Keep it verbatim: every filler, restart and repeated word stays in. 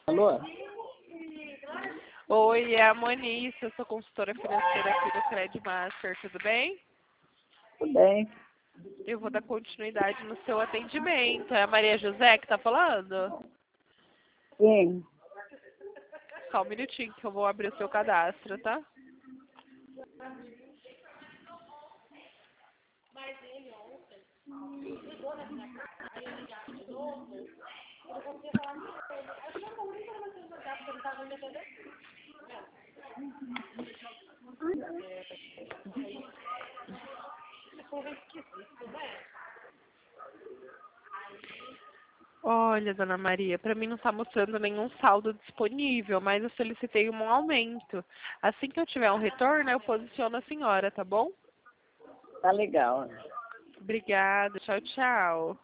Alô? Oi, é a Monice, eu sou consultora financeira aqui do Credit Master, tudo bem? Tudo bem. Eu vou dar continuidade no seu atendimento. É a Maria José que está falando? Sim. Só um minutinho que eu vou abrir o seu cadastro, tá? Olha, dona Maria, para mim não está mostrando nenhum saldo disponível, mas eu solicitei um aumento. Assim que eu tiver um retorno, eu posiciono a senhora, tá bom? Tá legal. Obrigada, tchau, tchau.